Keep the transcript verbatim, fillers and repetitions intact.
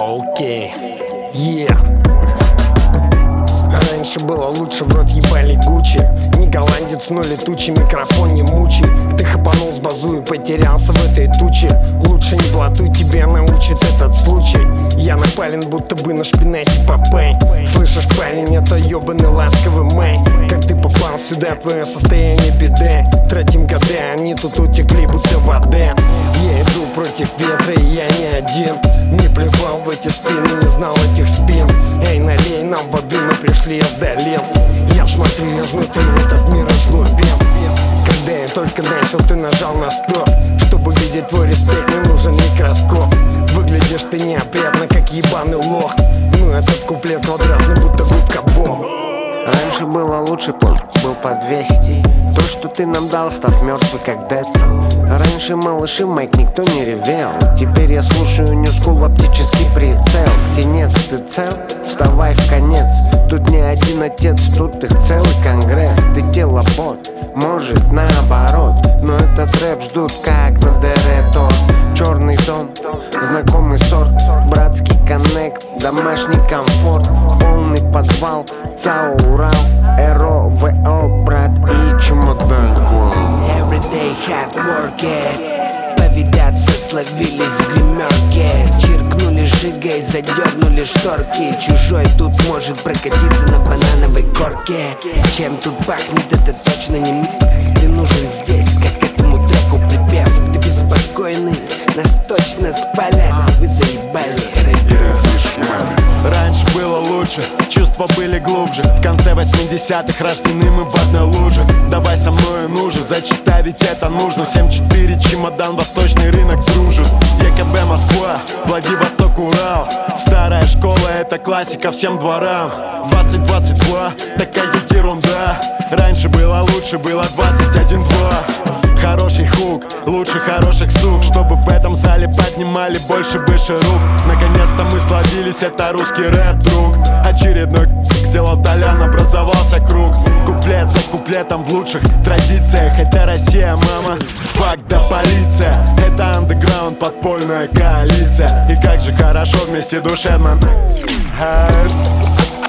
Окей, okay. yeah. Раньше было лучше, в рот ебали Гуччи. Не голландец, но летучий, микрофон не мучай. Ты хапанул с базу и потерялся в этой туче. Лучше не блатуй, тебя научит этот случай. Я напален, будто бы на шпинате Попей. Слышишь, парень, это ебаный ласковый мэй. Как ты попал сюда, твое состояние беды. Тратим годы, они тут утекли, будто воды. Я иду против ветра, и я не один. Не плевал в эти спины, не знал этих спин. Эй, налей нам воды, мы пришли из долин. Я смотрю изнутри в этот мир разлюбим. Когда я только начал, ты нажал на стоп. Чтобы видеть твой респект, мне нужен микроскоп. Выглядишь ты неопрятно, как ебаный лох. Ну этот куплет квадратный, будто губка Боб. Раньше было лучше, был по двести. То, что ты нам дал, став мертвый, как Децл. Раньше малыши майк никто не ревел. Теперь я слушаю New School, оптический прицел. Птенец, ты цел? Вставай в конец. Тут не один отец, тут их целый конгресс. Ты тело-бот, может наоборот. Но этот рэп ждут как на Дерето. Черный тон, знакомый сорт. Братский коннект, домашний комфорт. Полный подвал, ЦАО Урал, РО, ВО, брат и чемодан. Everyday hard work, повидаться словились в гримерке. Чиркнули жигой, задернули шторки. Чужой тут может прокатиться на банановой корке. Чем тут пахнет, это точно не мы. Ты нужен здесь, как этому треку припев. Ты беспокойный, нас точно спалят. Вы заебали, рэперы. Раньше было лучше, чувства были глубже. В конце восьмидесятых рождены мы в одной луже. Давай со мною, ну же, зачитай, ведь это нужно. семь четыре, чемодан, восточный рынок дружит. ЕКБ Москва, Владивосток, Урал. Старая школа, это классика всем дворам. Двадцать двадцать два, такая ерунда. Раньше было лучше, было двадцать один два. Хороший хук, лучше хороших сук. Чтобы в этом зале поднимали больше выше рук. Наконец-то мы словились, это русский рэп, друг. Очередной сделал Толян, образовался круг. Куплет за куплетом в лучших традициях. Это Россия, мама, факт да полиция. Это андеграунд, подпольная коалиция. И как же хорошо вместе душевно.